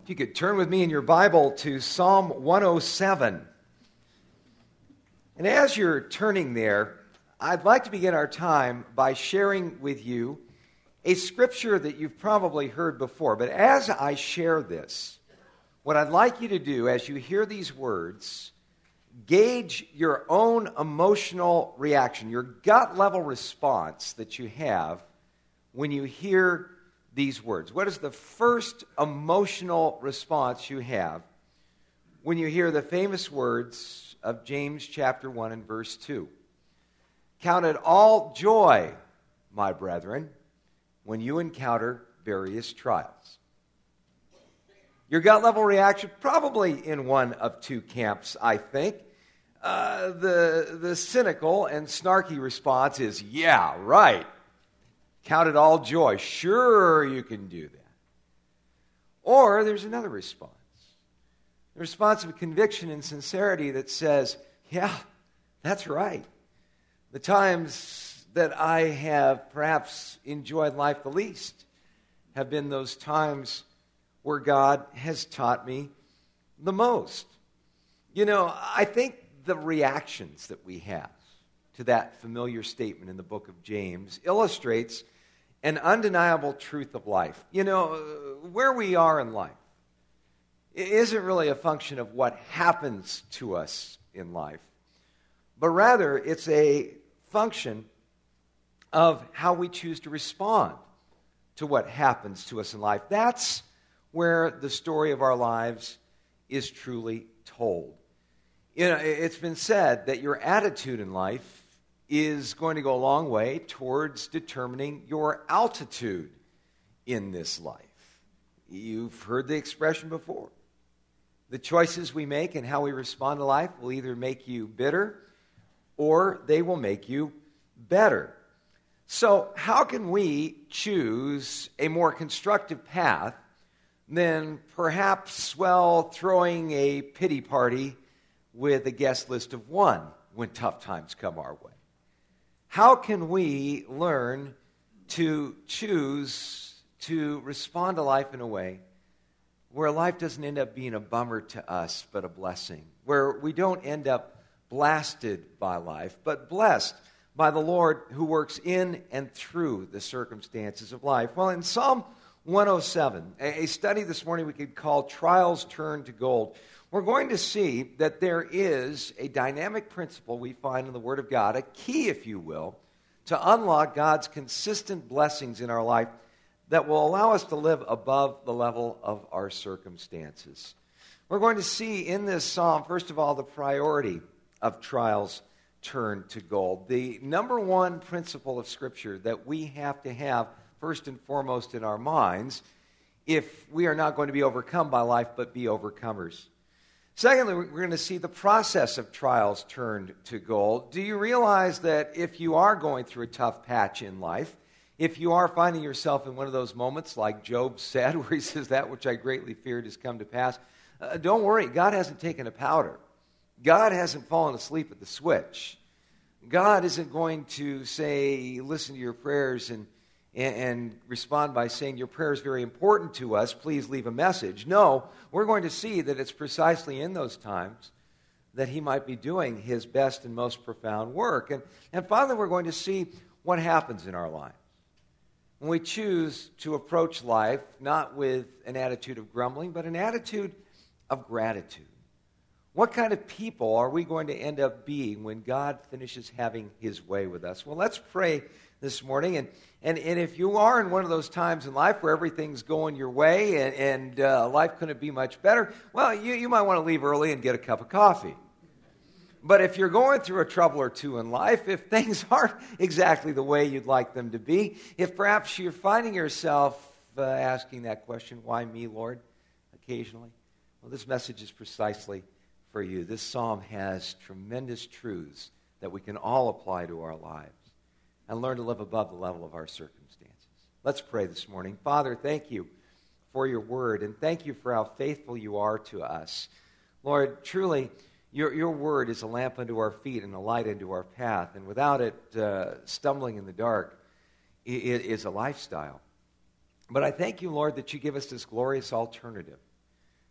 you could turn with me in your Bible to Psalm 107. And as you're turning there, I'd like to begin our time by sharing with you a scripture that you've probably heard before. But as I share this, what I'd like you to do as you hear these words, gauge your own emotional reaction, your gut level response that you have when you hear these words. What is the first emotional response you have when you hear the famous words of James chapter 1 and verse 2? Count it all joy, my brethren, when you encounter various trials. Your gut level reaction, probably in one of two camps, I think. The cynical and snarky response is, yeah, right. Count it all joy. Sure, you can do that. Or there's another response. The response of conviction and sincerity that says, yeah, that's right. The times that I have perhaps enjoyed life the least have been those times where God has taught me the most. You know, I think the reactions that we have to that familiar statement in the book of James illustrates an undeniable truth of life. You know, where we are in life isn't really a function of what happens to us in life, but rather it's a function of how we choose to respond to what happens to us in life. That's where the story of our lives is truly told. You know, it's been said that your attitude in life is going to go a long way towards determining your altitude in this life. You've heard the expression before. The choices we make and how we respond to life will either make you bitter or they will make you better. So how can we choose a more constructive path than perhaps, throwing a pity party with a guest list of one when tough times come our way? How can we learn to choose to respond to life in a way where life doesn't end up being a bummer to us, but a blessing, where we don't end up blasted by life, but blessed by the Lord who works in and through the circumstances of life? Well, in Psalm 107, a study this morning we could call Trials Turn to Gold, we're going to see that there is a dynamic principle we find in the Word of God, a key, if you will, to unlock God's consistent blessings in our life that will allow us to live above the level of our circumstances. We're going to see in this psalm, first of all, the priority of trials turn to gold. The number one principle of Scripture that we have to have first and foremost in our minds if we are not going to be overcome by life but be overcomers. Secondly, we're going to see the process of trials turned to gold. Do you realize that if you are going through a tough patch in life, if you are finding yourself in one of those moments like Job said, where he says, that which I greatly feared has come to pass, don't worry, God hasn't taken a powder. God hasn't fallen asleep at the switch. God isn't going to say, listen to your prayers and respond by saying, your prayer is very important to us, please leave a message. No, we're going to see that it's precisely in those times that he might be doing his best and most profound work. And finally, we're going to see what happens in our lives when we choose to approach life not with an attitude of grumbling, but an attitude of gratitude. What kind of people are we going to end up being when God finishes having his way with us? Well, let's pray this morning. And if you are in one of those times in life where everything's going your way and life couldn't be much better, well, you might want to leave early and get a cup of coffee. But if you're going through a trouble or two in life, if things aren't exactly the way you'd like them to be, if perhaps you're finding yourself asking that question, why me, Lord, occasionally, well, this message is precisely for you. This psalm has tremendous truths that we can all apply to our lives and learn to live above the level of our circumstances. Let's pray this morning. Father, thank you for your word, and thank you for how faithful you are to us. Lord, truly, your word is a lamp unto our feet and a light unto our path, and without it, stumbling in the dark it is a lifestyle. But I thank you, Lord, that you give us this glorious alternative.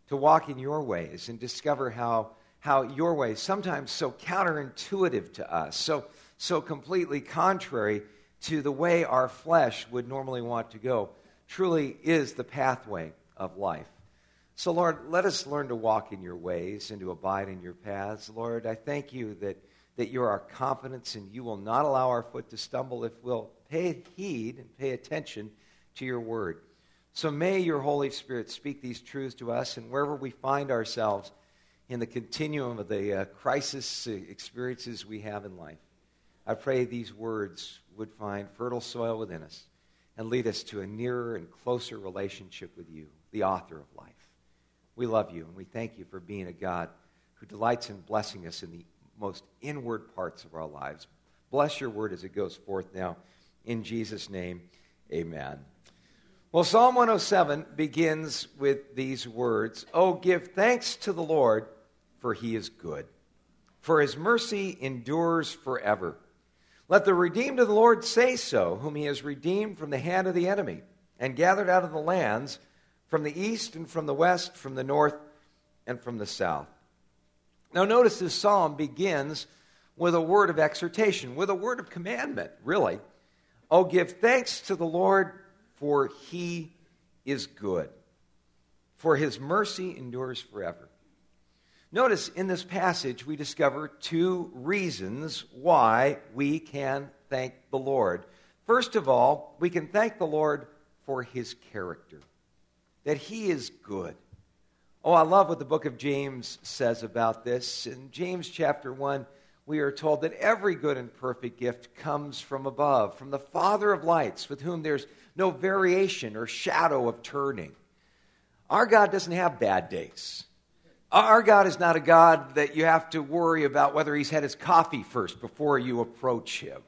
to walk in your ways and discover how your ways, sometimes so counterintuitive to us, so completely contrary to the way our flesh would normally want to go, truly is the pathway of life. So, Lord, let us learn to walk in your ways and to abide in your paths. Lord, I thank you that you're our confidence and you will not allow our foot to stumble if we'll pay heed and pay attention to your word. So may your Holy Spirit speak these truths to us, and wherever we find ourselves in the continuum of the crisis experiences we have in life, I pray these words would find fertile soil within us and lead us to a nearer and closer relationship with you, the author of life. We love you, and we thank you for being a God who delights in blessing us in the most inward parts of our lives. Bless your word as it goes forth now. In Jesus' name, amen. Well, Psalm 107 begins with these words, "Oh, give thanks to the Lord, for he is good, for his mercy endures forever. Let the redeemed of the Lord say so, whom he has redeemed from the hand of the enemy, and gathered out of the lands, from the east and from the west, from the north and from the south." Now notice this psalm begins with a word of exhortation, with a word of commandment, really. "Oh, give thanks to the Lord, for he is good, for his mercy endures forever." Notice in this passage we discover two reasons why we can thank the Lord. First of all, we can thank the Lord for his character, that he is good. Oh, I love what the book of James says about this. In James chapter 1, we are told that every good and perfect gift comes from above, from the Father of lights, with whom there's no variation or shadow of turning. Our God doesn't have bad days. Our God is not a God that you have to worry about whether he's had his coffee first before you approach him.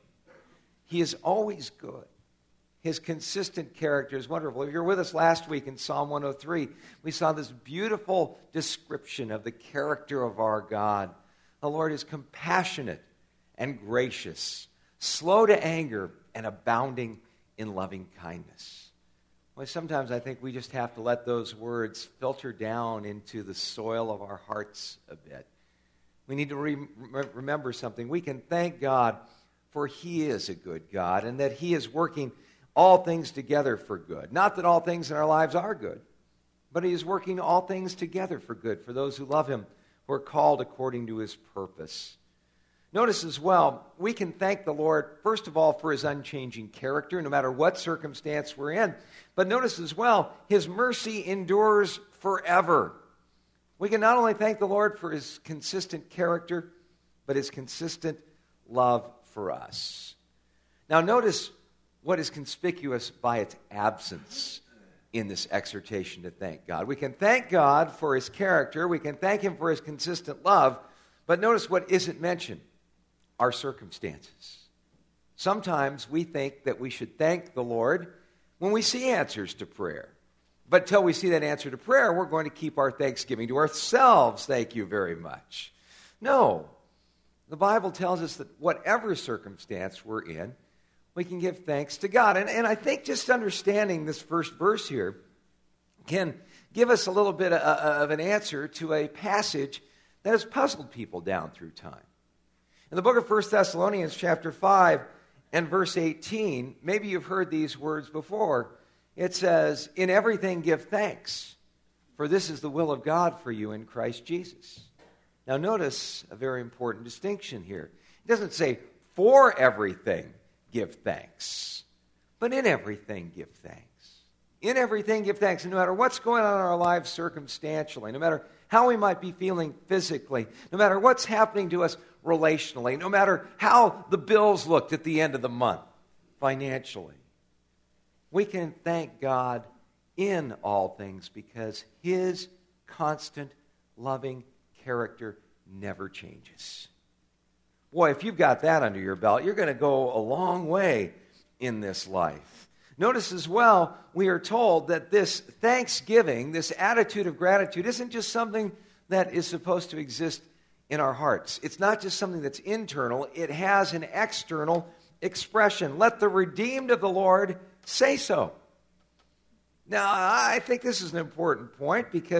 He is always good. His consistent character is wonderful. If you were with us last week in Psalm 103, we saw this beautiful description of the character of our God. The Lord is compassionate and gracious, slow to anger, and abounding in loving kindness. Well, sometimes I think we just have to let those words filter down into the soil of our hearts a bit. We need to remember something. We can thank God for he is a good God and that he is working all things together for good. Not that all things in our lives are good, but he is working all things together for good for those who love him, who are called according to his purpose. Notice as well, we can thank the Lord, first of all, for his unchanging character, no matter what circumstance we're in. But notice as well, his mercy endures forever. We can not only thank the Lord for his consistent character, but his consistent love for us. Now notice what is conspicuous by its absence in this exhortation to thank God. We can thank God for his character. We can thank him for his consistent love. But notice what isn't mentioned. Our circumstances. Sometimes we think that we should thank the Lord when we see answers to prayer. But till we see that answer to prayer, we're going to keep our thanksgiving to ourselves. Thank you very much. No. The Bible tells us that whatever circumstance we're in, we can give thanks to God. And I think just understanding this first verse here can give us a little bit of an answer to a passage that has puzzled people down through time. In the book of 1 Thessalonians chapter 5 and verse 18, maybe you've heard these words before. It says, "In everything give thanks, for this is the will of God for you in Christ Jesus." Now notice a very important distinction here. It doesn't say, "For everything give thanks," but "in everything give thanks." In everything give thanks. And no matter what's going on in our lives circumstantially, no matter how we might be feeling physically, no matter what's happening to us relationally, no matter how the bills looked at the end of the month financially, we can thank God in all things because his constant, loving character never changes. Boy, if you've got that under your belt, you're going to go a long way in this life. Notice as well, we are told that this thanksgiving, this attitude of gratitude, isn't just something that is supposed to exist in our hearts. It's not just something that's internal. It has an external expression. Let the redeemed of the Lord say so. Now, I think this is an important point because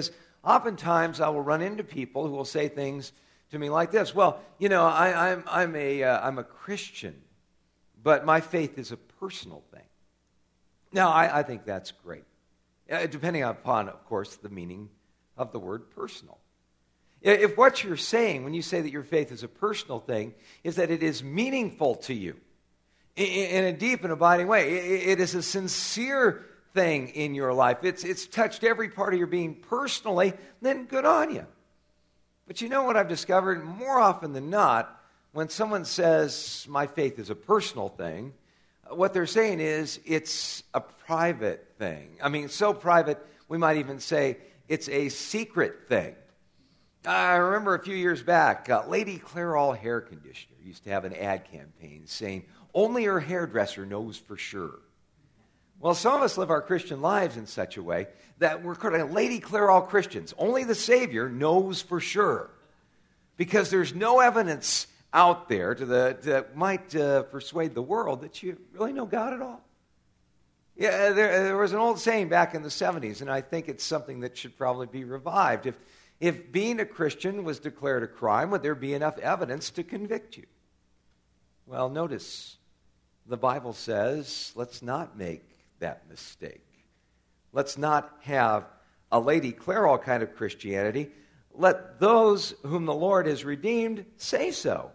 oftentimes I will run into people who will say things to me like this. Well, I'm a Christian, but my faith is a personal thing. Now, I think that's great, depending upon, of course, the meaning of the word personal. If what you're saying when you say that your faith is a personal thing is that it is meaningful to you in a deep and abiding way, it is a sincere thing in your life, it's touched every part of your being personally, then good on you. But you know what I've discovered? More often than not, when someone says my faith is a personal thing, what they're saying is it's a private thing. I mean, so private, we might even say it's a secret thing. I remember a few years back, Lady Clairol hair conditioner used to have an ad campaign saying, only her hairdresser knows for sure. Well, some of us live our Christian lives in such a way that we're called Lady Clairol Christians. Only the Savior knows for sure. Because there's no evidence out there that might persuade the world that you really know God at all. Yeah, there was an old saying back in the 70s, and I think it's something that should probably be revived. If being a Christian was declared a crime, would there be enough evidence to convict you? Well, notice the Bible says, let's not make that mistake. Let's not have a Lady Clairol kind of Christianity. Let those whom the Lord has redeemed say so.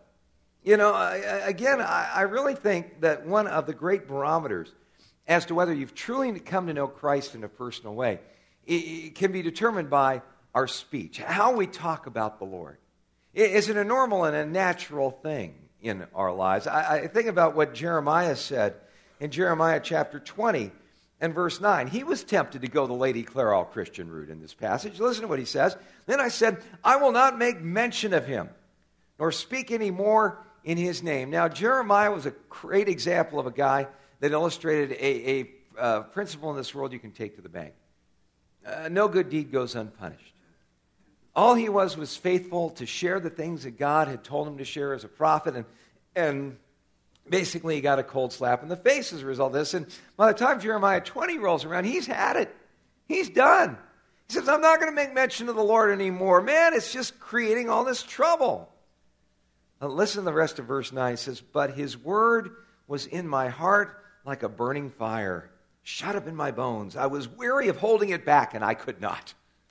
I really think that one of the great barometers as to whether you've truly come to know Christ in a personal way, it can be determined by our speech, how we talk about the Lord. Is it a normal and a natural thing in our lives? I think about what Jeremiah said in Jeremiah chapter 20 and verse 9. He was tempted to go the Lady Clairol Christian route in this passage. Listen to what he says. Then I said, I will not make mention of him, nor speak any more in his name. Now, Jeremiah was a great example of a guy that illustrated a principle in this world you can take to the bank. No good deed goes unpunished. All he was faithful to share the things that God had told him to share as a prophet, and basically he got a cold slap in the face as a result of this. And by the time Jeremiah 20 rolls around, he's had it. He's done. He says, I'm not going to make mention of the Lord anymore. Man, it's just creating all this trouble. Now, listen to the rest of verse 9. It says, but his word was in my heart like a burning fire, shut up in my bones. I was weary of holding it back, and I could not.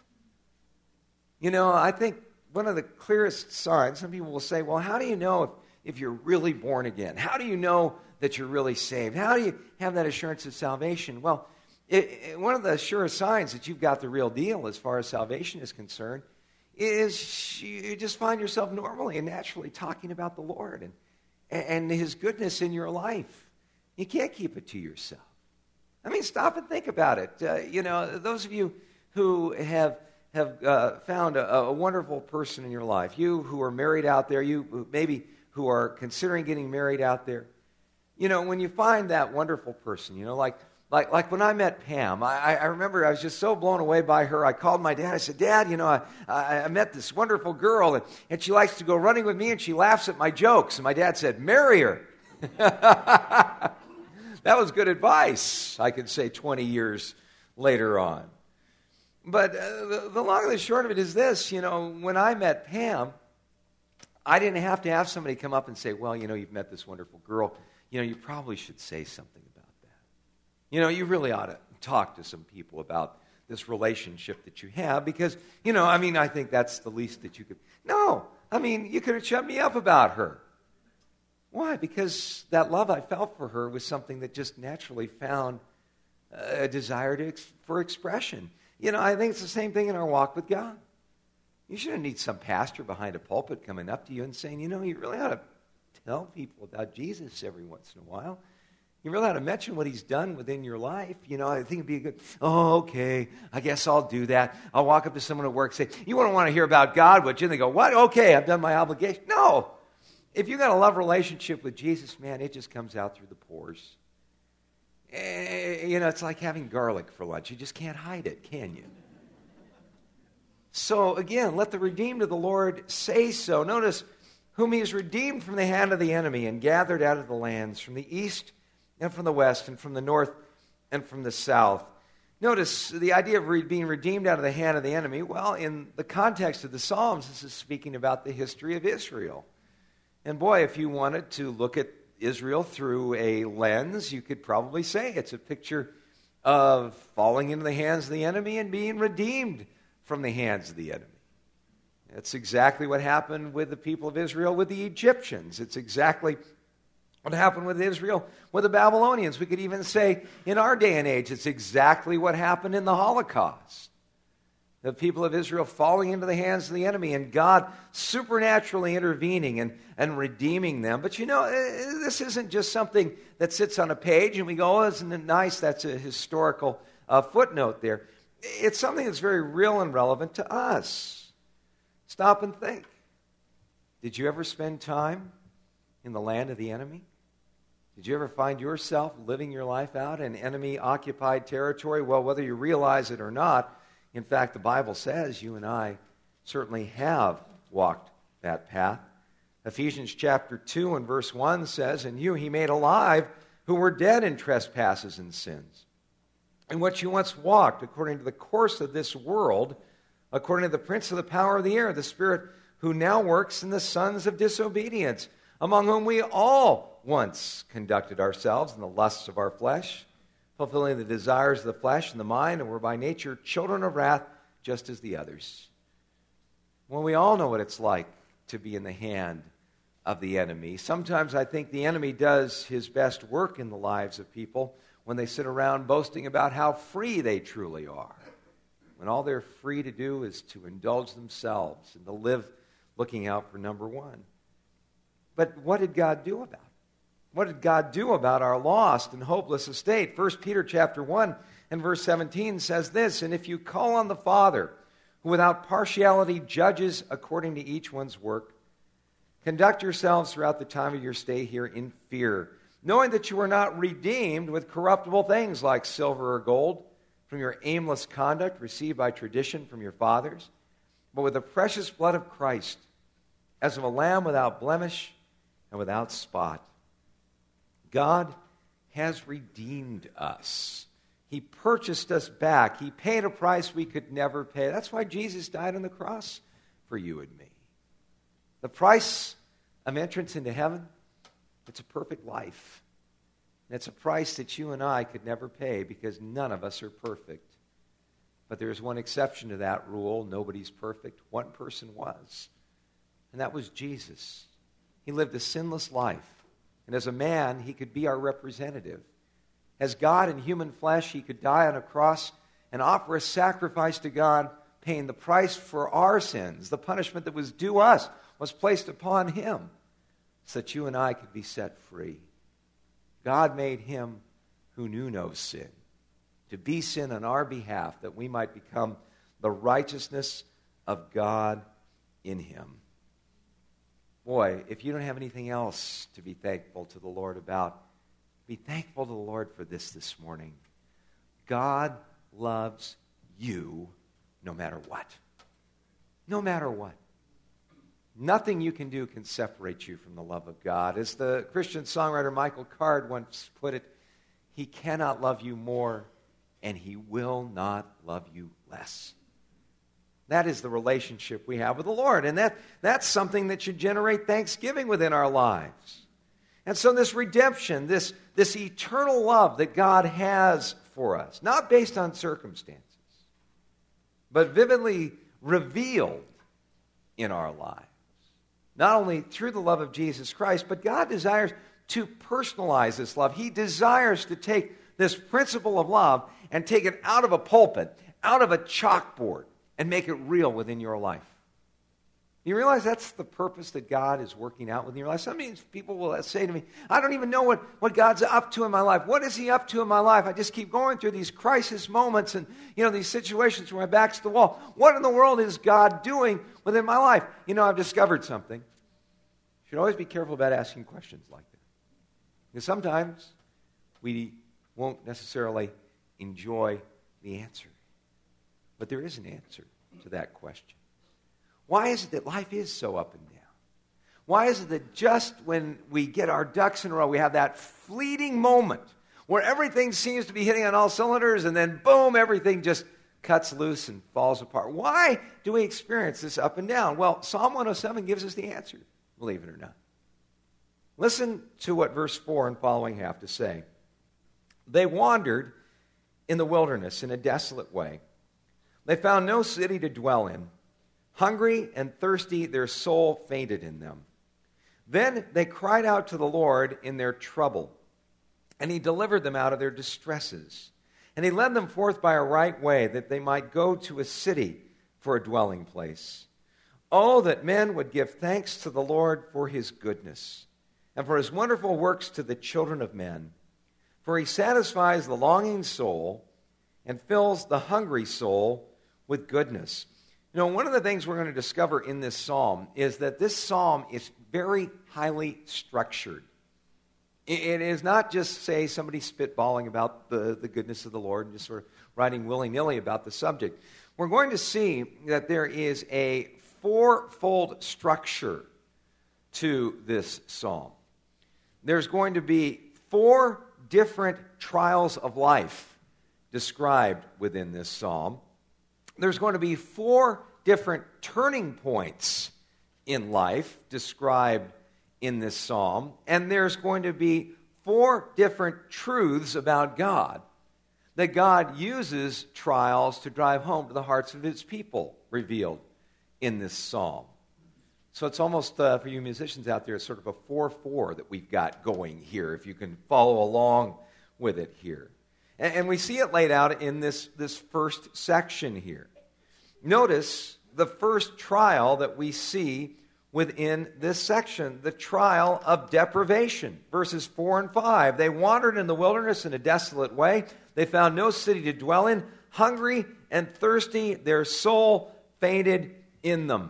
I think one of the clearest signs, some people will say, well, how do you know if you're really born again? How do you know that you're really saved? How do you have that assurance of salvation? Well, one of the surest signs that you've got the real deal as far as salvation is concerned is you just find yourself normally and naturally talking about the Lord and his goodness in your life. You can't keep it to yourself. I mean, stop and think about it. Those of you who have found a wonderful person in your life, you who are married out there, you maybe who are considering getting married out there, when you find that wonderful person, like when I met Pam, I remember I was just so blown away by her. I called my dad. I said, Dad, I met this wonderful girl, and she likes to go running with me, and she laughs at my jokes. And my dad said, marry her. That was good advice, I could say 20 years later on. But the long and the short of it is this, when I met Pam, I didn't have to have somebody come up and say, well, you've met this wonderful girl. You probably should say something about that. You really ought to talk to some people about this relationship that you have because, I think that's the least that you could. No, you could have shut me up about her. Why? Because that love I felt for her was something that just naturally found a desire for expression. I think it's the same thing in our walk with God. You shouldn't need some pastor behind a pulpit coming up to you and saying, you really ought to tell people about Jesus every once in a while. You really ought to mention what he's done within your life. I think it'd be a good, okay, I guess I'll do that. I'll walk up to someone at work and say, you wouldn't want to hear about God, would you? And they go, what? Okay, I've done my obligation. No. If you've got a love relationship with Jesus, man, it just comes out through the pores. It's like having garlic for lunch. You just can't hide it, can you? So, again, let the redeemed of the Lord say so. Notice, whom he has redeemed from the hand of the enemy and gathered out of the lands, from the east and from the west and from the north and from the south. Notice the idea of being redeemed out of the hand of the enemy. Well, in the context of the Psalms, this is speaking about the history of Israel. And boy, if you wanted to look at Israel through a lens, you could probably say it's a picture of falling into the hands of the enemy and being redeemed from the hands of the enemy. That's exactly what happened with the people of Israel with the Egyptians. It's exactly what happened with Israel with the Babylonians. We could even say in our day and age, it's exactly what happened in the Holocaust. The people of Israel falling into the hands of the enemy and God supernaturally intervening and redeeming them. But this isn't just something that sits on a page and we go, oh, isn't it nice? That's a historical footnote there. It's something that's very real and relevant to us. Stop and think. Did you ever spend time in the land of the enemy? Did you ever find yourself living your life out in enemy-occupied territory? Well, whether you realize it or not, in fact, the Bible says you and I certainly have walked that path. Ephesians chapter 2 and verse 1 says, "And you he made alive who were dead in trespasses and sins, in which you once walked according to the course of this world, according to the prince of the power of the air, the spirit who now works in the sons of disobedience, among whom we all once conducted ourselves in the lusts of our flesh, fulfilling the desires of the flesh and the mind, and were by nature children of wrath, just as the others." Well, we all know what it's like to be in the hand of the enemy. Sometimes I think the enemy does his best work in the lives of people when they sit around boasting about how free they truly are, when all they're free to do is to indulge themselves and to live looking out for number one. But what did God do about it? What did God do about our lost and hopeless estate? 1 Peter chapter 1 and verse 17 says this, "And if you call on the Father, who without partiality judges according to each one's work, conduct yourselves throughout the time of your stay here in fear, knowing that you are not redeemed with corruptible things like silver or gold from your aimless conduct received by tradition from your fathers, but with the precious blood of Christ, as of a lamb without blemish and without spot." God has redeemed us. He purchased us back. He paid a price we could never pay. That's why Jesus died on the cross for you and me. The price of entrance into heaven, it's a perfect life. And it's a price that you and I could never pay because none of us are perfect. But there's one exception to that rule. Nobody's perfect. One person was. And that was Jesus. He lived a sinless life. And as a man, he could be our representative. As God in human flesh, he could die on a cross and offer a sacrifice to God, paying the price for our sins. The punishment that was due us was placed upon him so that you and I could be set free. God made him who knew no sin to be sin on our behalf, that we might become the righteousness of God in him. Boy, if you don't have anything else to be thankful to the Lord about, be thankful to the Lord for this morning. God loves you no matter what. No matter what. Nothing you can do can separate you from the love of God. As the Christian songwriter Michael Card once put it, he cannot love you more, and he will not love you less. That is the relationship we have with the Lord. And that's something that should generate thanksgiving within our lives. And so this redemption, this eternal love that God has for us, not based on circumstances, but vividly revealed in our lives, not only through the love of Jesus Christ, but God desires to personalize this love. He desires to take this principle of love and take it out of a pulpit, out of a chalkboard, and make it real within your life. You realize that's the purpose that God is working out within your life? Sometimes people will say to me, I don't even know what God's up to in my life. What is he up to in my life? I just keep going through these crisis moments and, these situations where my back's to the wall. What in the world is God doing within my life? I've discovered something. You should always be careful about asking questions like that. Because sometimes we won't necessarily enjoy the answer. But there is an answer to that question. Why is it that life is so up and down? Why is it that just when we get our ducks in a row, we have that fleeting moment where everything seems to be hitting on all cylinders, and then boom, everything just cuts loose and falls apart. Why do we experience this up and down? Well, Psalm 107 gives us the answer, believe it or not. Listen to what verse 4 and following have to say. They wandered in the wilderness in a desolate way. They found no city to dwell in. Hungry and thirsty, their soul fainted in them. Then they cried out to the Lord in their trouble, and he delivered them out of their distresses. And he led them forth by a right way, that they might go to a city for a dwelling place. Oh, that men would give thanks to the Lord for his goodness, and for his wonderful works to the children of men. For he satisfies the longing soul and fills the hungry soul with goodness. You know, one of the things we're going to discover in this psalm is that this psalm is very highly structured. It is not just, say, somebody spitballing about the goodness of the Lord and just sort of writing willy-nilly about the subject. We're going to see that there is a fourfold structure to this psalm. There's going to be 4 different trials of life described within this psalm. There's going to be 4 different turning points in life described in this psalm. And there's going to be 4 different truths about God, that God uses trials to drive home to the hearts of his people, revealed in this psalm. So it's almost, for you musicians out there, it's sort of a 4-4 that we've got going here, if you can follow along with it here. And we see it laid out in this first section here. Notice the first trial that we see within this section, the trial of deprivation. Verses 4 and 5. They wandered in the wilderness in a desolate way. They found no city to dwell in. Hungry and thirsty, their soul fainted in them.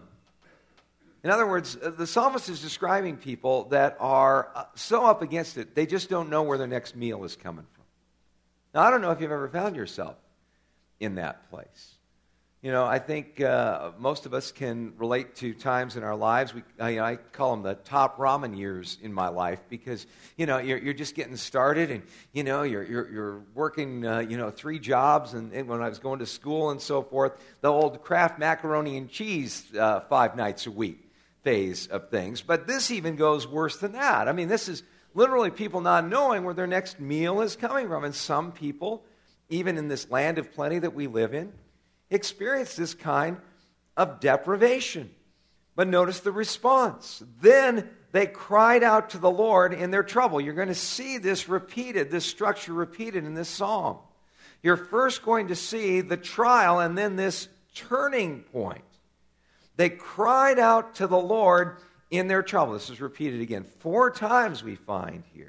In other words, the psalmist is describing people that are so up against it, they just don't know where their next meal is coming from. Now, I don't know if you've ever found yourself in that place. You know, I think most of us can relate to times in our lives. I call them the top ramen years in my life because, you know, you're just getting started and, you know, you're working, 3 jobs. And when I was going to school and so forth, the old Kraft macaroni and cheese 5 nights a week phase of things. But this even goes worse than that. I mean, this is literally people not knowing where their next meal is coming from. And some people, even in this land of plenty that we live in, experience this kind of deprivation. But notice the response. Then they cried out to the Lord in their trouble. You're going to see this repeated, this structure repeated in this psalm. You're first going to see the trial and then this turning point. They cried out to the Lord in their trouble. This is repeated again 4 times we find here.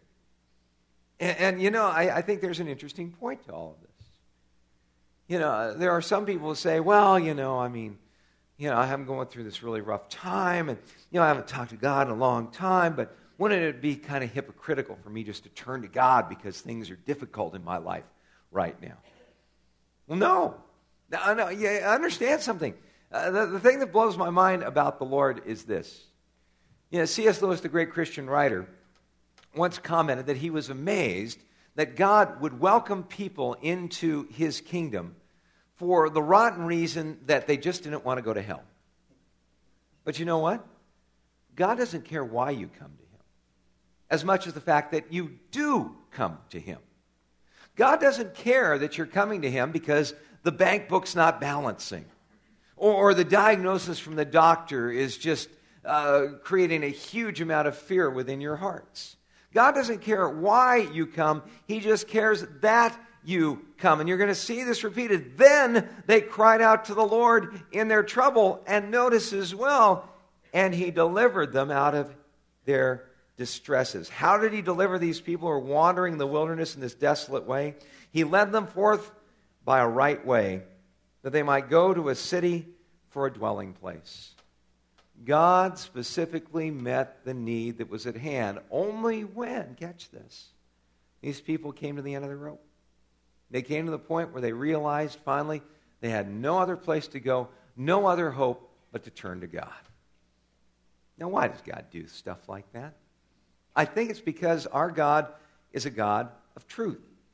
And I think there's an interesting point to all of this. You know, there are some people who say, well, I am going through this really rough time, and, I haven't talked to God in a long time, but wouldn't it be kind of hypocritical for me just to turn to God because things are difficult in my life right now? Well, no. I understand something. The thing that blows my mind about the Lord is this. C.S. Lewis, the great Christian writer, once commented that he was amazed that God would welcome people into his kingdom for the rotten reason that they just didn't want to go to hell. But you know what? God doesn't care why you come to him, as much as the fact that you do come to him. God doesn't care that you're coming to him because the bank book's not balancing, or the diagnosis from the doctor is just creating a huge amount of fear within your hearts. God doesn't care why you come. He just cares that you come. And you're going to see this repeated. Then they cried out to the Lord in their trouble. And notice as well, and he delivered them out of their distresses. How did he deliver these people who are wandering in the wilderness in this desolate way? He led them forth by a right way, that they might go to a city for a dwelling place. God specifically met the need that was at hand only when, catch this, these people came to the end of the rope. They came to the point where they realized finally they had no other place to go, no other hope but to turn to God. Now, why does God do stuff like that? I think it's because our God is a God of truth.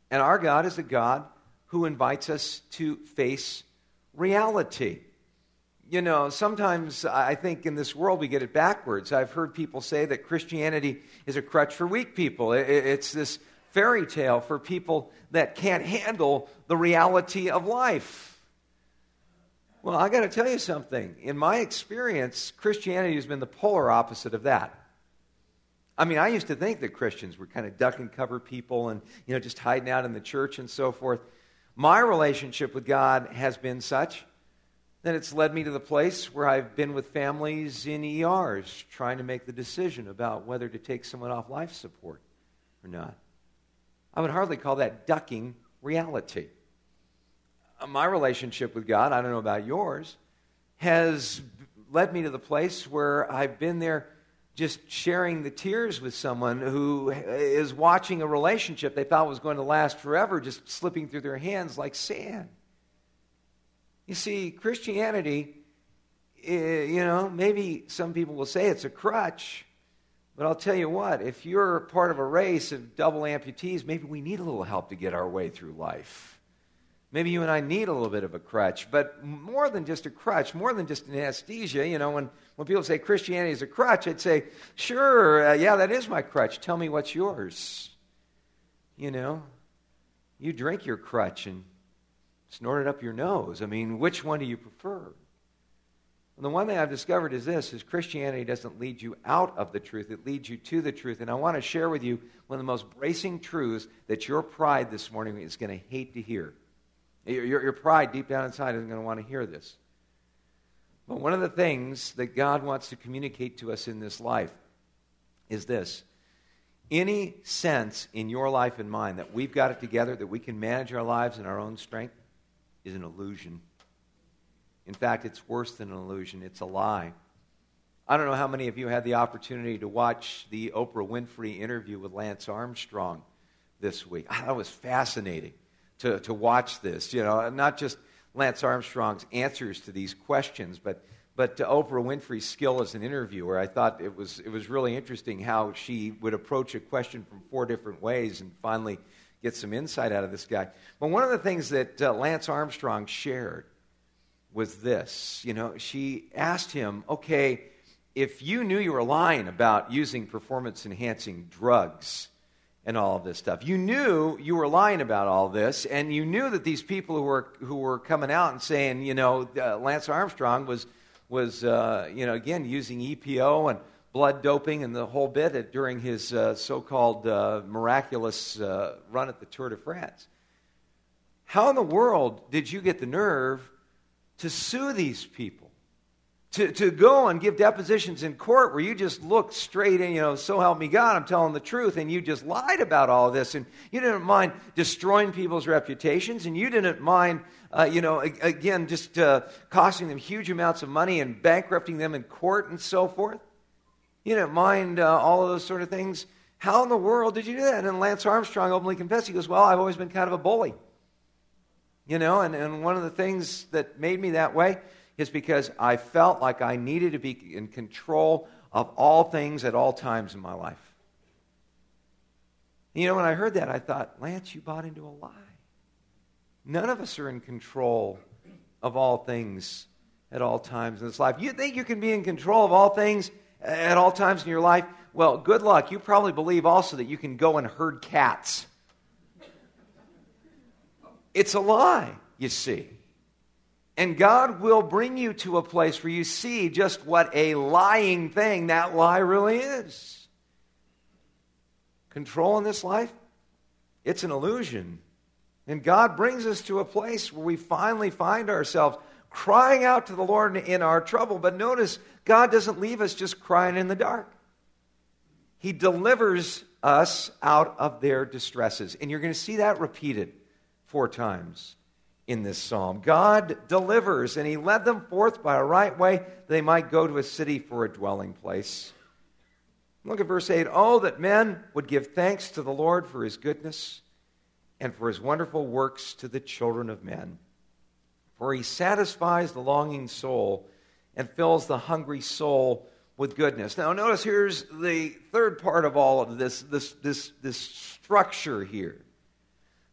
And our God is a God who invites us to face reality. You know, sometimes I think in this world we get it backwards. I've heard people say that Christianity is a crutch for weak people. It's this fairy tale for people that can't handle the reality of life. Well, I got to tell you something. In my experience, Christianity has been the polar opposite of that. I mean, I used to think that Christians were kind of duck and cover people and, just hiding out in the church and so forth. My relationship with God has been such that it's led me to the place where I've been with families in ERs trying to make the decision about whether to take someone off life support or not. I would hardly call that ducking reality. My relationship with God, I don't know about yours, has led me to the place where I've been there just sharing the tears with someone who is watching a relationship they thought was going to last forever just slipping through their hands like sand. You see, Christianity, maybe some people will say it's a crutch, but I'll tell you what, if you're part of a race of double amputees, maybe we need a little help to get our way through life. Maybe you and I need a little bit of a crutch, but more than just a crutch, more than just an anesthesia. When people say Christianity is a crutch, I'd say, sure, yeah, that is my crutch. Tell me what's yours. You drink your crutch and snort it up your nose. I mean, which one do you prefer? And the one thing I've discovered is this, is Christianity doesn't lead you out of the truth. It leads you to the truth. And I want to share with you one of the most bracing truths that your pride this morning is going to hate to hear. Your pride deep down inside isn't going to want to hear this. But one of the things that God wants to communicate to us in this life is this. Any sense in your life and mine that we've got it together, that we can manage our lives in our own strength, is an illusion. In fact, it's worse than an illusion. It's a lie. I don't know how many of you had the opportunity to watch the Oprah Winfrey interview with Lance Armstrong this week. I thought it was fascinating to watch this. Not just Lance Armstrong's answers to these questions, but Oprah Winfrey's skill as an interviewer. I thought it was really interesting how she would approach a question from 4 different ways and finally get some insight out of this guy. But one of the things that Lance Armstrong shared was this. She asked him, okay, if you knew you were lying about using performance-enhancing drugs and all of this stuff, you knew you were lying about all this, and you knew that these people who were coming out and saying, Lance Armstrong was again, using EPO and blood doping and the whole bit during his so-called miraculous run at the Tour de France. How in the world did you get the nerve to sue these people? To go and give depositions in court where you just looked straight and, so help me God, I'm telling the truth, and you just lied about all of this, and you didn't mind destroying people's reputations, and you didn't mind, just costing them huge amounts of money and bankrupting them in court and so forth. You didn't mind all of those sort of things. How in the world did you do that? And then Lance Armstrong openly confessed. He goes, well, I've always been kind of a bully. And one of the things that made me that way is because I felt like I needed to be in control of all things at all times in my life. When I heard that, I thought, Lance, you bought into a lie. None of us are in control of all things at all times in this life. You think you can be in control of all things at all times in your life? Well, good luck. You probably believe also that you can go and herd cats. It's a lie, you see. And God will bring you to a place where you see just what a lying thing that lie really is. Control in this life, it's an illusion. And God brings us to a place where we finally find ourselves crying out to the Lord in our trouble. But notice, God doesn't leave us just crying in the dark. He delivers us out of their distresses. And you're going to see that repeated 4 times in this psalm. God delivers, and He led them forth by a right way that they might go to a city for a dwelling place. Look at verse 8. Oh, that men would give thanks to the Lord for His goodness and for His wonderful works to the children of men. For He satisfies the longing soul and fills the hungry soul with goodness. Now notice here's the third part of all of this structure here.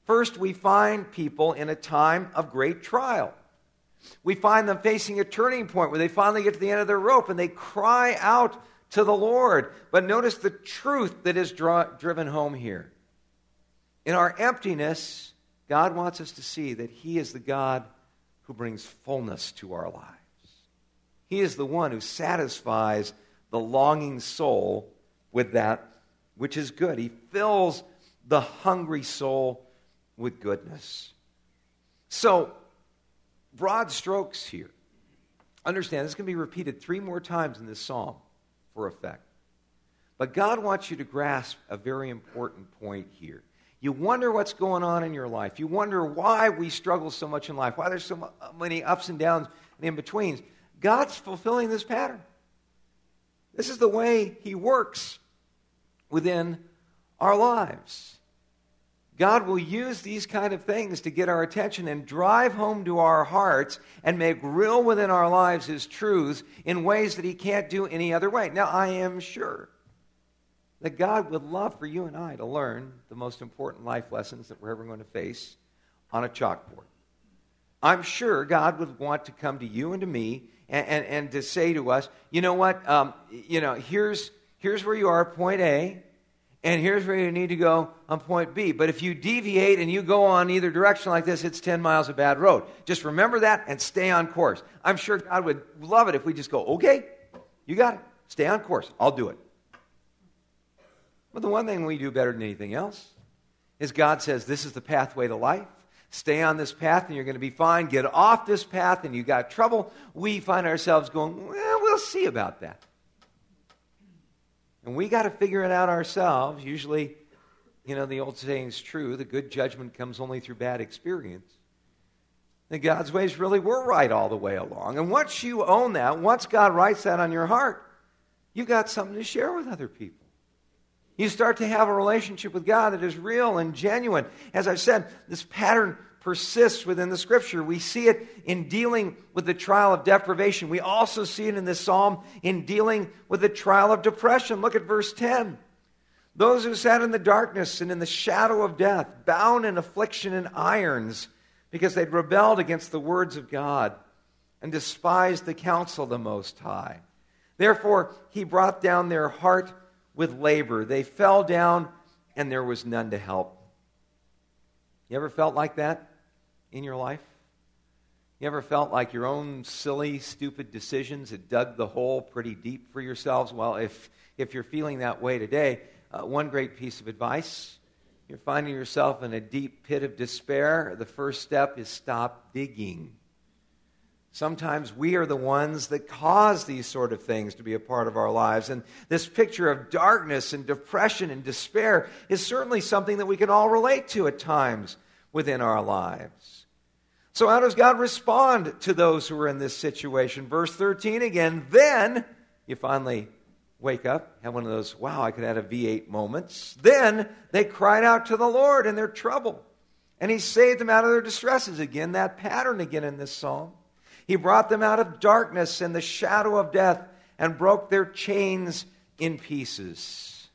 First, we find people in a time of great trial. We find them facing a turning point where they finally get to the end of their rope and they cry out to the Lord. But notice the truth that is driven home here. In our emptiness, God wants us to see that He is the God who brings fullness to our lives. He is the one who satisfies the longing soul with that which is good. He fills the hungry soul with goodness. So, broad strokes here. Understand, this can be repeated 3 more times in this psalm for effect. But God wants you to grasp a very important point here. You wonder what's going on in your life. You wonder why we struggle so much in life, why there's so many ups and downs and in-betweens. God's fulfilling this pattern. This is the way He works within our lives. God will use these kind of things to get our attention and drive home to our hearts and make real within our lives His truths in ways that He can't do any other way. Now, I am sure that God would love for you and I to learn the most important life lessons that we're ever going to face on a chalkboard. I'm sure God would want to come to you and to me and to say to us, you know what, here's where you are, point A, and here's where you need to go on point B. But if you deviate and you go on either direction like this, it's 10 miles of bad road. Just remember that and stay on course. I'm sure God would love it if we just go, okay, you got it. Stay on course. I'll do it. But the one thing we do better than anything else is God says, this is the pathway to life. Stay on this path and you're going to be fine. Get off this path and you got trouble. We find ourselves going, well, we'll see about that. And we got to figure it out ourselves. Usually, the old saying is true. The good judgment comes only through bad experience. And God's ways really were right all the way along. And once you own that, once God writes that on your heart, you've got something to share with other people. You start to have a relationship with God that is real and genuine. As I've said, this pattern persists within the Scripture. We see it in dealing with the trial of deprivation. We also see it in this psalm in dealing with the trial of depression. Look at verse 10. Those who sat in the darkness and in the shadow of death, bound in affliction and irons, because they'd rebelled against the words of God and despised the counsel of the Most High. Therefore, He brought down their heart with labor. They fell down and there was none to help. You ever felt like that in your life? You ever felt like your own silly, stupid decisions had dug the hole pretty deep for yourselves? Well, if you're feeling that way today, one great piece of advice, you're finding yourself in a deep pit of despair, the first step is stop digging. Sometimes we are the ones that cause these sort of things to be a part of our lives. And this picture of darkness and depression and despair is certainly something that we can all relate to at times within our lives. So how does God respond to those who are in this situation? Verse 13 again, then you finally wake up, have one of those, wow, I could have a V8 moments. Then they cried out to the Lord in their trouble. And He saved them out of their distresses. Again, that pattern again in this psalm. He brought them out of darkness and the shadow of death and broke their chains in pieces.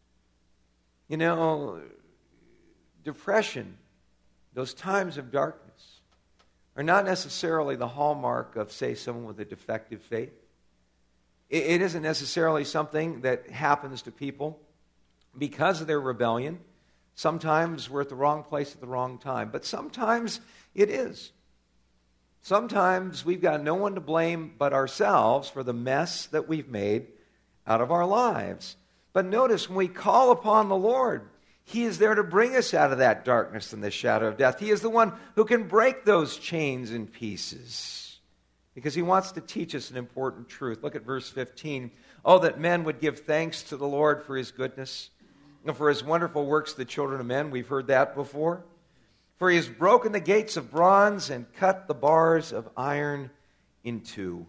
Depression, those times of darkness, are not necessarily the hallmark of, say, someone with a defective faith. It isn't necessarily something that happens to people because of their rebellion. Sometimes we're at the wrong place at the wrong time, but sometimes it is. Sometimes we've got no one to blame but ourselves for the mess that we've made out of our lives. But notice, when we call upon the Lord, He is there to bring us out of that darkness and the shadow of death. He is the one who can break those chains in pieces because He wants to teach us an important truth. Look at verse 15. Oh, that men would give thanks to the Lord for His goodness and for His wonderful works to the children of men. We've heard that before. For He has broken the gates of bronze and cut the bars of iron in two.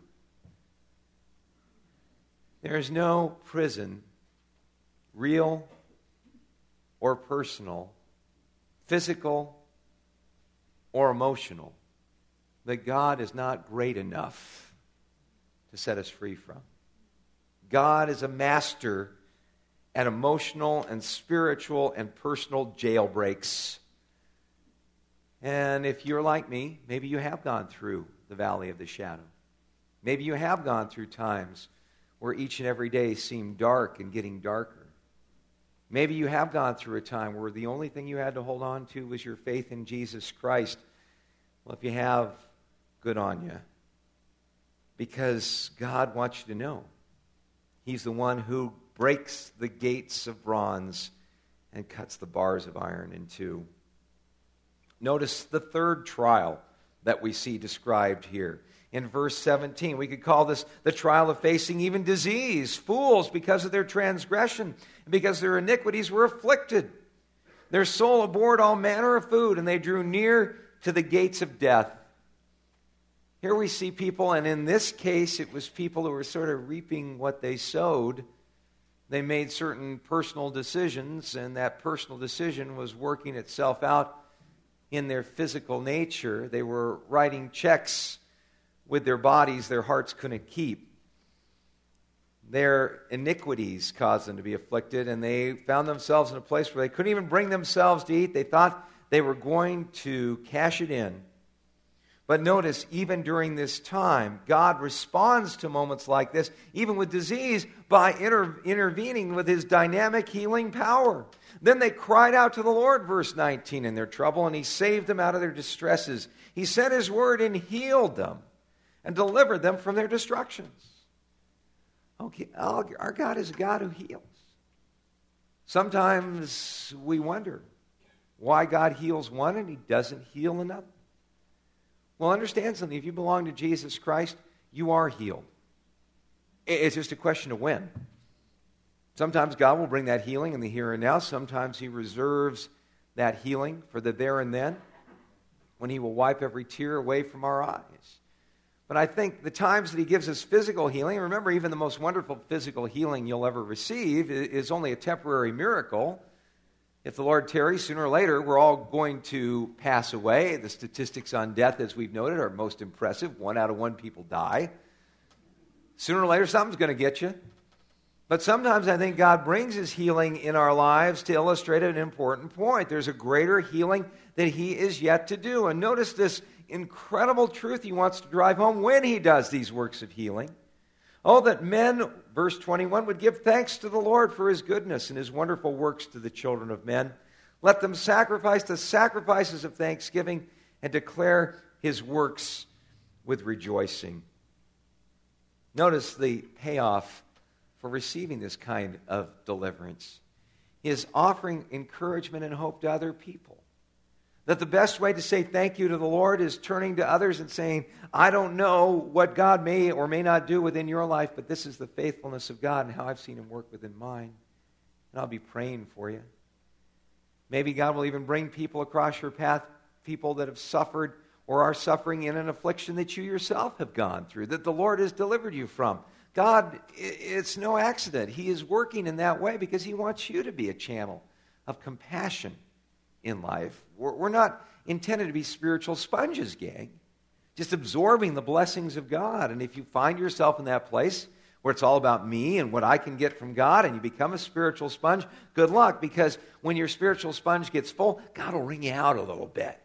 There is no prison, real or personal, physical or emotional, that God is not great enough to set us free from. God is a master at emotional and spiritual and personal jailbreaks. And if you're like me, maybe you have gone through the valley of the shadow. Maybe you have gone through times where each and every day seemed dark and getting darker. Maybe you have gone through a time where the only thing you had to hold on to was your faith in Jesus Christ. Well, if you have, good on you. Because God wants you to know He's the one who breaks the gates of bronze and cuts the bars of iron in two. Notice the third trial that we see described here. In verse 17, we could call this the trial of facing even disease. Fools, because of their transgression, and because their iniquities were afflicted. Their soul abhorred all manner of food, and they drew near to the gates of death. Here we see people, and in this case, it was people who were sort of reaping what they sowed. They made certain personal decisions, and that personal decision was working itself out in their physical nature. They were writing checks with their bodies their hearts couldn't keep. Their iniquities caused them to be afflicted, and they found themselves in a place where they couldn't even bring themselves to eat. They thought they were going to cash it in. But notice, even during this time, God responds to moments like this, even with disease, by intervening with His dynamic healing power. Then they cried out to the Lord, verse 19, in their trouble, and He saved them out of their distresses. He sent His word and healed them and delivered them from their destructions. Okay, our God is a God who heals. Sometimes we wonder why God heals one and He doesn't heal another. Well, understand something. If you belong to Jesus Christ, you are healed. It's just a question of when. Sometimes God will bring that healing in the here and now. Sometimes He reserves that healing for the there and then, when He will wipe every tear away from our eyes. But I think the times that He gives us physical healing, remember, even the most wonderful physical healing you'll ever receive is only a temporary miracle. If the Lord tarries, sooner or later, we're all going to pass away. The statistics on death, as we've noted, are most impressive. 1 out of 1 people die. Sooner or later, something's going to get you. But sometimes I think God brings His healing in our lives to illustrate an important point. There's a greater healing that He is yet to do. And notice this incredible truth He wants to drive home when He does these works of healing. Oh, that men, verse 21, would give thanks to the Lord for His goodness and His wonderful works to the children of men. Let them sacrifice the sacrifices of thanksgiving and declare His works with rejoicing. Notice the payoff for receiving this kind of deliverance. He is offering encouragement and hope to other people. That the best way to say thank you to the Lord is turning to others and saying, I don't know what God may or may not do within your life, but this is the faithfulness of God and how I've seen Him work within mine. And I'll be praying for you. Maybe God will even bring people across your path, people that have suffered or are suffering in an affliction that you yourself have gone through, that the Lord has delivered you from. God, it's no accident. He is working in that way because He wants you to be a channel of compassion in life. We're not intended to be spiritual sponges, gang, just absorbing the blessings of God. And if you find yourself in that place where it's all about me and what I can get from God, and you become a spiritual sponge, good luck, because when your spiritual sponge gets full, God will wring you out a little bit.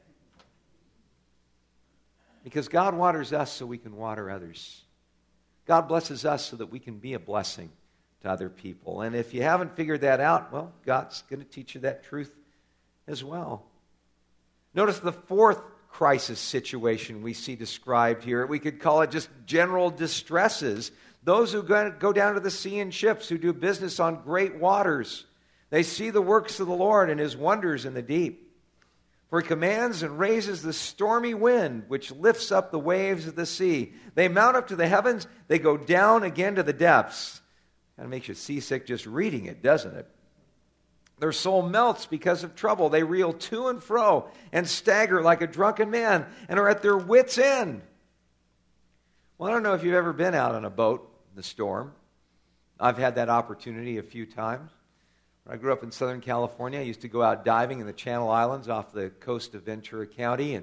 Because God waters us so we can water others. God blesses us so that we can be a blessing to other people. And if you haven't figured that out, well, God's going to teach you that truth as well. Notice the fourth crisis situation we see described here. We could call it just general distresses. Those who go down to the sea in ships, who do business on great waters. They see the works of the Lord and His wonders in the deep. For He commands and raises the stormy wind, which lifts up the waves of the sea. They mount up to the heavens. They go down again to the depths. Kind of makes you seasick just reading it, doesn't it? Their soul melts because of trouble. They reel to and fro and stagger like a drunken man and are at their wits' end. Well, I don't know if you've ever been out on a boat in the storm. I've had that opportunity a few times. When I grew up in Southern California, I used to go out diving in the Channel Islands off the coast of Ventura County. And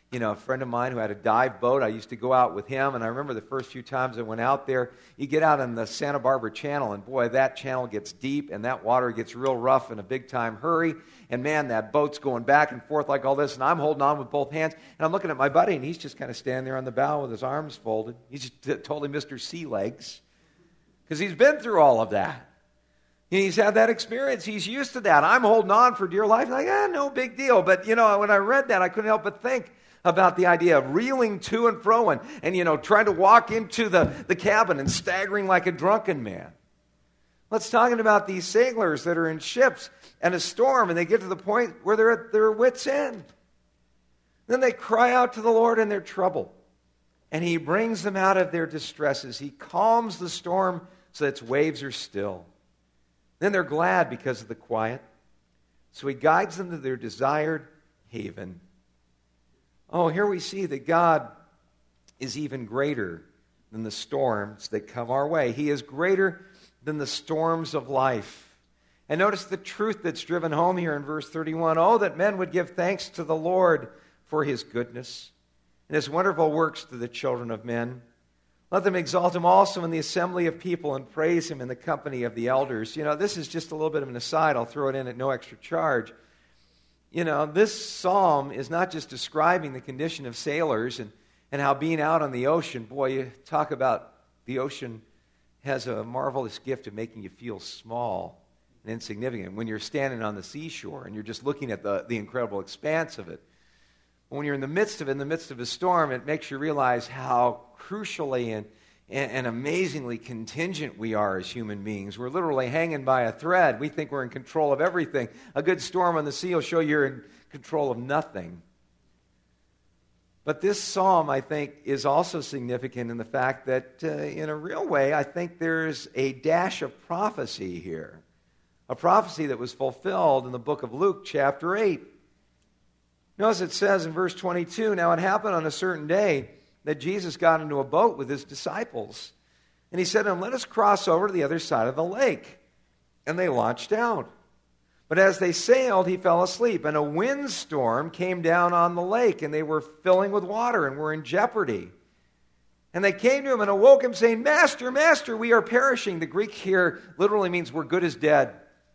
A friend of mine who had a dive boat, I used to go out with him, and I remember the first few times I went out there, you get out in the Santa Barbara Channel, and boy, that channel gets deep, and that water gets real rough in a big-time hurry, and man, that boat's going back and forth like all this, and I'm holding on with both hands, and I'm looking at my buddy, and he's just kind of standing there on the bow with his arms folded. He's just totally Mr. Sea Legs, because he's been through all of that. He's had that experience. He's used to that. I'm holding on for dear life, like, no big deal, but, when I read that, I couldn't help but think about the idea of reeling to and fro and trying to walk into the cabin and staggering like a drunken man. Let's talking about these sailors that are in ships and a storm, and they get to the point where they're at their wits' end. Then they cry out to the Lord in their trouble, and He brings them out of their distresses. He calms the storm so that its waves are still. Then they're glad because of the quiet, so He guides them to their desired haven. Oh, here we see that God is even greater than the storms that come our way. He is greater than the storms of life. And notice the truth that's driven home here in verse 31. Oh, that men would give thanks to the Lord for His goodness and His wonderful works to the children of men. Let them exalt Him also in the assembly of people and praise Him in the company of the elders. This is just a little bit of an aside. I'll throw it in at no extra charge. This psalm is not just describing the condition of sailors and how being out on the ocean, boy, you talk about the ocean has a marvelous gift of making you feel small and insignificant when you're standing on the seashore and you're just looking at the incredible expanse of it. When you're in the midst of a storm, it makes you realize how crucially and amazingly contingent we are as human beings. We're literally hanging by a thread. We think we're in control of everything. A good storm on the sea will show you're in control of nothing. But this psalm, I think, is also significant in the fact that, in a real way, I think there's a dash of prophecy here. A prophecy that was fulfilled in the book of Luke, chapter 8. Notice it says in verse 22, Now it happened on a certain day that Jesus got into a boat with His disciples. And He said to them, Let us cross over to the other side of the lake. And they launched out. But as they sailed, He fell asleep, and a windstorm came down on the lake, and they were filling with water and were in jeopardy. And they came to Him and awoke Him, saying, Master, Master, we are perishing. The Greek here literally means we're good as dead.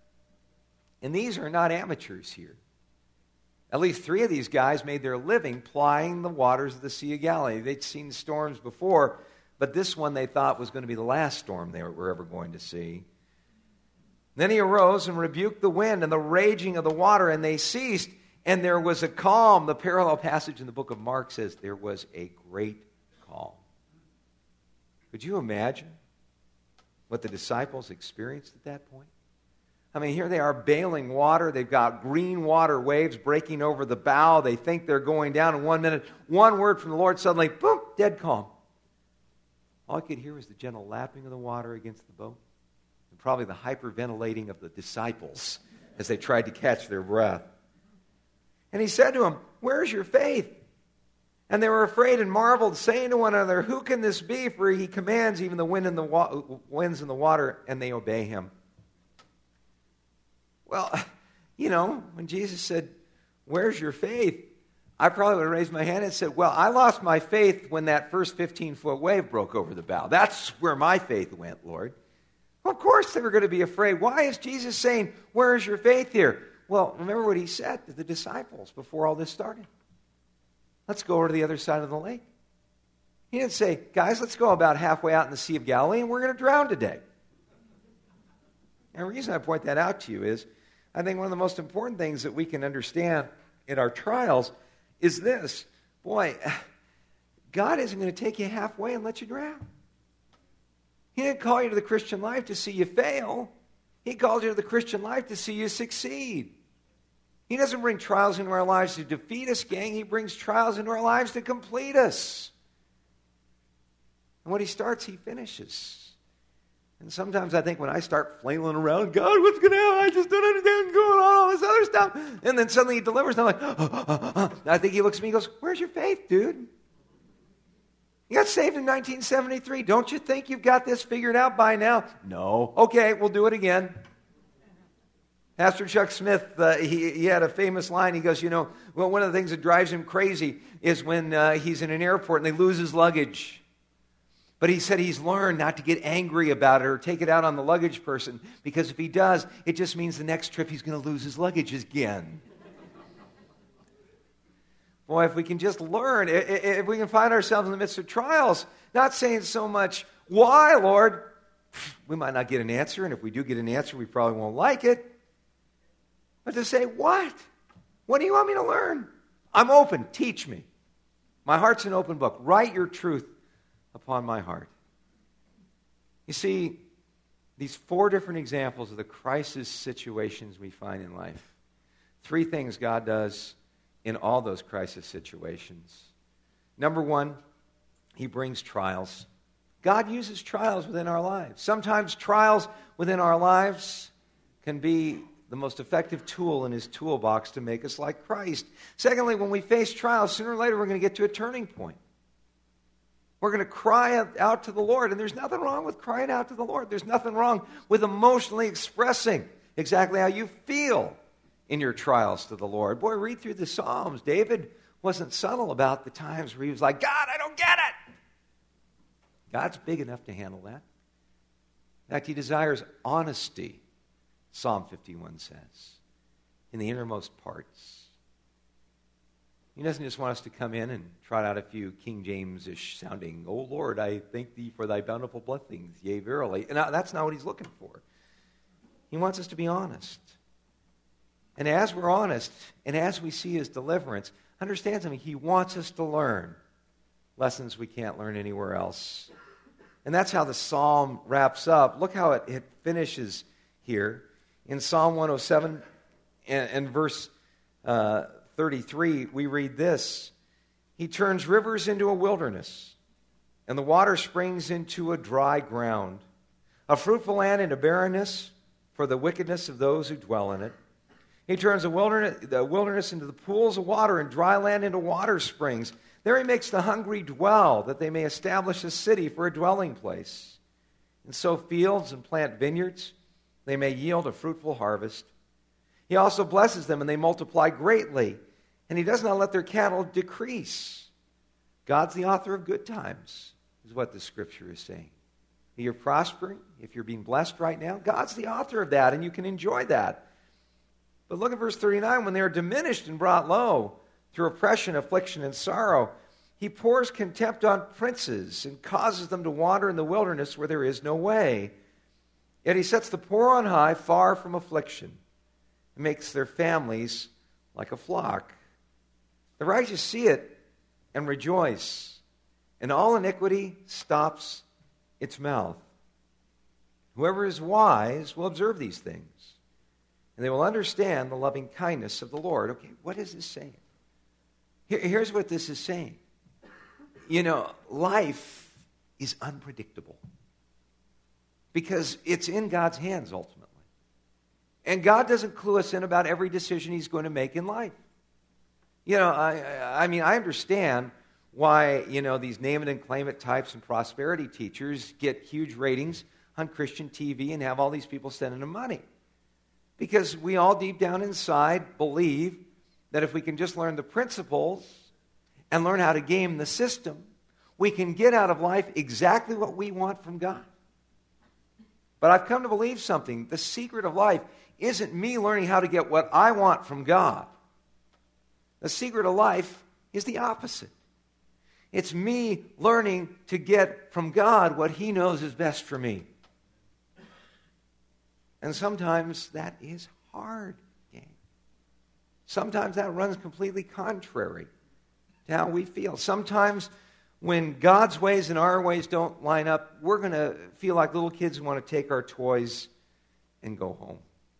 And these are not amateurs here. At least 3 of these guys made their living plying the waters of the Sea of Galilee. They'd seen storms before, but this one they thought was going to be the last storm they were ever going to see. Then He arose and rebuked the wind and the raging of the water, and they ceased, and there was a calm. The parallel passage in the book of Mark says there was a great calm. Could you imagine what the disciples experienced at that point? I mean, here they are bailing water. They've got green water waves breaking over the bow. They think they're going down in 1 minute. One word from the Lord, suddenly, boom, dead calm. All I could hear was the gentle lapping of the water against the boat, and probably the hyperventilating of the disciples as they tried to catch their breath. And He said to them, Where's your faith? And they were afraid and marveled, saying to one another, Who can this be? For He commands even the wind and the winds and the water, and they obey Him. Well, when Jesus said, Where's your faith? I probably would have raised my hand and said, well, I lost my faith when that first 15-foot wave broke over the bow. That's where my faith went, Lord. Well, of course they were going to be afraid. Why is Jesus saying, where is your faith here? Well, remember what He said to the disciples before all this started. Let's go over to the other side of the lake. He didn't say, guys, let's go about halfway out in the Sea of Galilee and we're going to drown today. And the reason I point that out to you is I think one of the most important things that we can understand in our trials is this. Boy, God isn't going to take you halfway and let you drown. He didn't call you to the Christian life to see you fail. He called you to the Christian life to see you succeed. He doesn't bring trials into our lives to defeat us, gang. He brings trials into our lives to complete us. And when He starts, He finishes. And sometimes I think when I start flailing around, God, what's going to happen? I just don't understand what's going on, all this other stuff. And then suddenly He delivers, and I'm like, I think He looks at me and goes, where's your faith, dude? You got saved in 1973. Don't you think you've got this figured out by now? No. Okay, we'll do it again. Pastor Chuck Smith, he had a famous line. He goes, one of the things that drives him crazy is when he's in an airport and they lose his luggage. But he said he's learned not to get angry about it or take it out on the luggage person, because if he does, it just means the next trip he's going to lose his luggage again. Boy, if we can just learn, if we can find ourselves in the midst of trials, not saying so much, why, Lord? We might not get an answer, and if we do get an answer, we probably won't like it. But to say, what? What do you want me to learn? I'm open. Teach me. My heart's an open book. Write your truth upon my heart. You see, these 4 different examples of the crisis situations we find in life. 3 things God does in all those crisis situations. Number 1, he brings trials. God uses trials within our lives. Sometimes trials within our lives can be the most effective tool in his toolbox to make us like Christ. Secondly, when we face trials, sooner or later we're going to get to a turning point. We're going to cry out to the Lord, and there's nothing wrong with crying out to the Lord. There's nothing wrong with emotionally expressing exactly how you feel in your trials to the Lord. Boy, read through the Psalms. David wasn't subtle about the times where he was like, God, I don't get it. God's big enough to handle that. In fact, he desires honesty, Psalm 51 says, in the innermost parts. He doesn't just want us to come in and trot out a few King James-ish sounding, "O Lord, I thank thee for thy bountiful blessings, yea, verily." And that's not what he's looking for. He wants us to be honest. And as we're honest, and as we see his deliverance, understand something, he wants us to learn lessons we can't learn anywhere else. And that's how the psalm wraps up. Look how it finishes here. In Psalm 107 and verse 33, we read this: He turns rivers into a wilderness, and the water springs into a dry ground, a fruitful land into barrenness for the wickedness of those who dwell in it. He turns the wilderness into the pools of water, and dry land into water springs. There he makes the hungry dwell, that they may establish a city for a dwelling place, and sow fields and plant vineyards. They may yield a fruitful harvest. He also blesses them, and they multiply greatly, and he does not let their cattle decrease. God's the author of good times, is what the Scripture is saying. If you're prospering, if you're being blessed right now, God's the author of that, and you can enjoy that. But look at verse 39. When they are diminished and brought low through oppression, affliction, and sorrow, he pours contempt on princes and causes them to wander in the wilderness where there is no way. Yet he sets the poor on high, far from affliction, and makes their families like a flock. The righteous see it and rejoice, and all iniquity stops its mouth. Whoever is wise will observe these things, and they will understand the loving kindness of the Lord. Okay, what is this saying? Here's what this is saying. Life is unpredictable, because it's in God's hands ultimately. And God doesn't clue us in about every decision he's going to make in life. I understand why, these name it and claim it types and prosperity teachers get huge ratings on Christian TV and have all these people sending them money. Because we all deep down inside believe that if we can just learn the principles and learn how to game the system, we can get out of life exactly what we want from God. But I've come to believe something. The secret of life isn't me learning how to get what I want from God. The secret of life is the opposite. It's me learning to get from God what he knows is best for me. And sometimes that is hard, gang. Sometimes that runs completely contrary to how we feel. Sometimes when God's ways and our ways don't line up, we're going to feel like little kids who want to take our toys and go home.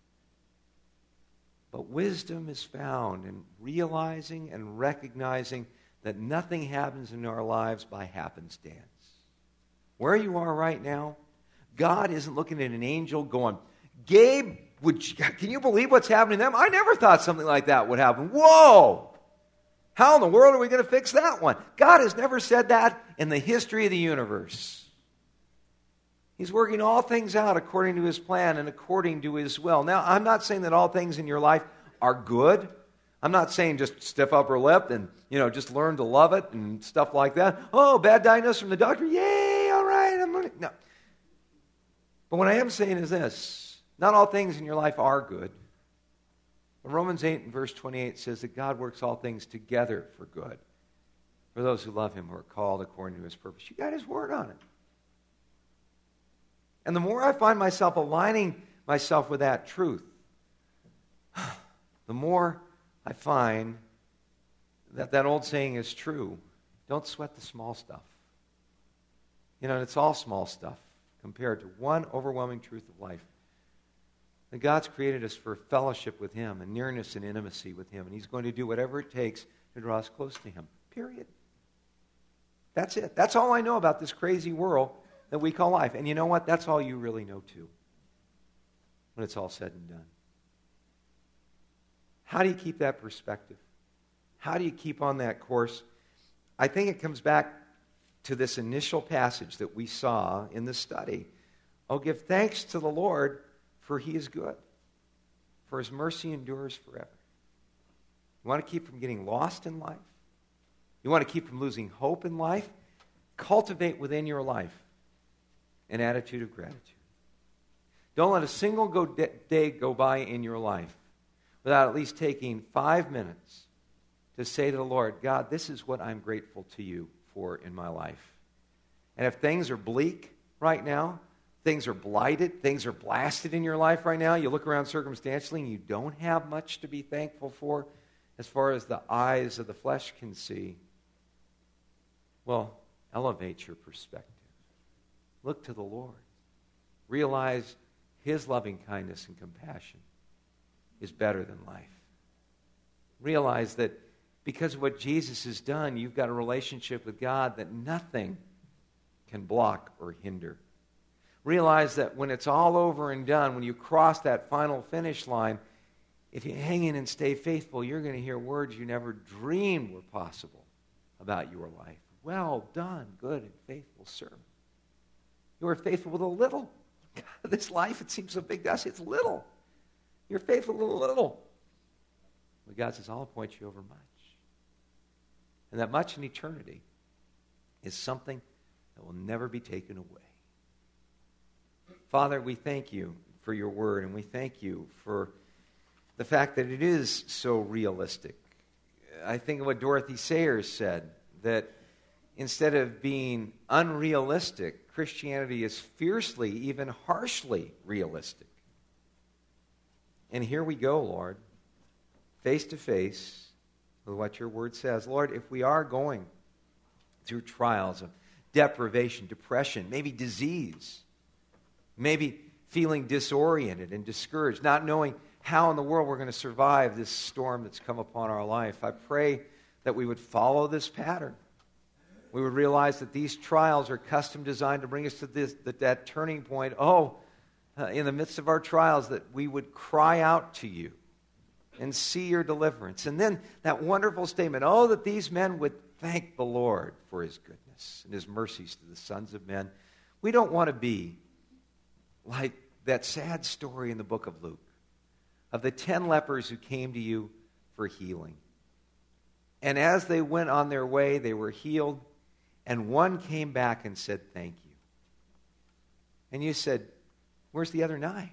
But wisdom is found in realizing and recognizing that nothing happens in our lives by happenstance. Where you are right now, God isn't looking at an angel going, "Gabe, can you believe what's happening to them? I never thought something like that would happen. Whoa! How in the world are we going to fix that one?" God has never said that in the history of the universe. He's working all things out according to his plan and according to his will. Now, I'm not saying that all things in your life are good. I'm not saying just stiff upper lip and, just learn to love it and stuff like that. Oh, bad diagnosis from the doctor. Yay, all right. No. But what I am saying is this. Not all things in your life are good. But Romans 8 and verse 28 says that God works all things together for good. For those who love him, who are called according to his purpose. You got his word on it. And the more I find myself aligning myself with that truth, the more I find that old saying is true. Don't sweat the small stuff. And it's all small stuff compared to one overwhelming truth of life. That God's created us for fellowship with him and nearness and intimacy with him. And he's going to do whatever it takes to draw us close to him. Period. That's it. That's all I know about this crazy world that we call life. And you know what? That's all you really know too. When it's all said and done. How do you keep that perspective? How do you keep on that course? I think it comes back to this initial passage that we saw in the study. Oh, give thanks to the Lord, for he is good. For his mercy endures forever. You want to keep from getting lost in life? You want to keep from losing hope in life? Cultivate within your life an attitude of gratitude. Don't let a single day go by in your life without at least taking 5 minutes to say to the Lord, God, this is what I'm grateful to you for in my life. And if things are bleak right now, things are blighted, things are blasted in your life right now, you look around circumstantially and you don't have much to be thankful for as far as the eyes of the flesh can see, well, elevate your perspective. Look to the Lord. Realize his loving kindness and compassion is better than life. Realize that because of what Jesus has done, you've got a relationship with God that nothing can block or hinder. Realize that when it's all over and done, when you cross that final finish line, if you hang in and stay faithful, you're going to hear words you never dreamed were possible about your life. Well done, good and faithful servant. You are faithful with a little. God, this life, it seems so big to us, it's little. You're faithful with a little. But God says, I'll appoint you over much. And that much in eternity is something that will never be taken away. Father, we thank you for your word, and we thank you for the fact that it is so realistic. I think of what Dorothy Sayers said, that instead of being unrealistic, Christianity is fiercely, even harshly realistic. And here we go, Lord, face to face with what your word says. Lord, if we are going through trials of deprivation, depression, maybe disease, maybe feeling disoriented and discouraged, not knowing how in the world we're going to survive this storm that's come upon our life, I pray that we would follow this pattern. We would realize that these trials are custom designed to bring us to that turning point. In the midst of our trials, that we would cry out to you and see your deliverance. And then that wonderful statement, that these men would thank the Lord for his goodness and his mercies to the sons of men. We don't want to be like that sad story in the book of Luke of the 10 lepers who came to you for healing. And as they went on their way, they were healed, and one came back and said, thank you. And you said, where's the other 9?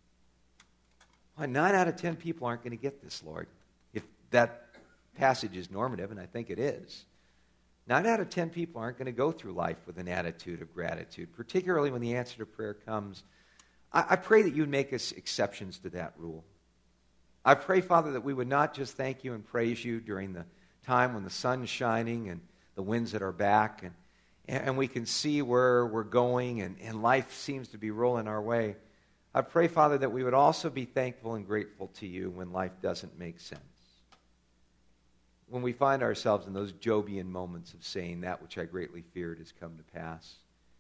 Well, 9 out of 10 people aren't going to get this, Lord. If that passage is normative, and I think it is. 9 out of 10 people aren't going to go through life with an attitude of gratitude, particularly when the answer to prayer comes. I pray that you would make us exceptions to that rule. I pray, Father, that we would not just thank you and praise you during the time when the sun's shining and the wind's at our back and we can see where we're going and life seems to be rolling our way. I pray, Father, that we would also be thankful and grateful to you when life doesn't make sense. When we find ourselves in those Jobian moments of saying that which I greatly feared has come to pass.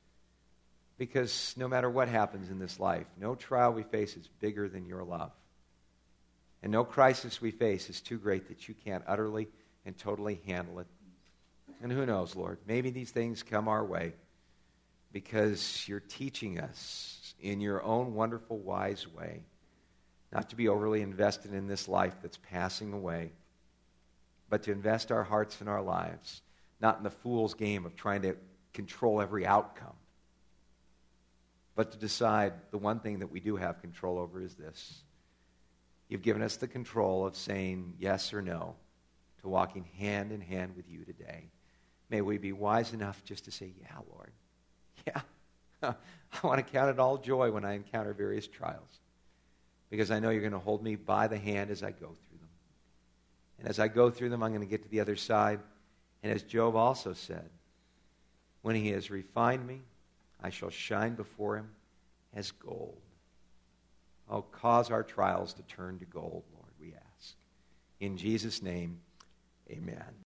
Because no matter what happens in this life, no trial we face is bigger than your love. And no crisis we face is too great that you can't utterly and totally handle it. And who knows, Lord, maybe these things come our way because you're teaching us in your own wonderful, wise way not to be overly invested in this life that's passing away, but to invest our hearts and our lives, not in the fool's game of trying to control every outcome, but to decide the one thing that we do have control over is this. You've given us the control of saying yes or no to walking hand in hand with you today. May we be wise enough just to say, yeah, Lord. Yeah. I want to count it all joy when I encounter various trials, because I know you're going to hold me by the hand as I go through them. And as I go through them, I'm going to get to the other side. And as Job also said, when he has refined me, I shall shine before him as gold. Oh, cause our trials to turn to gold, Lord, we ask. In Jesus' name, amen.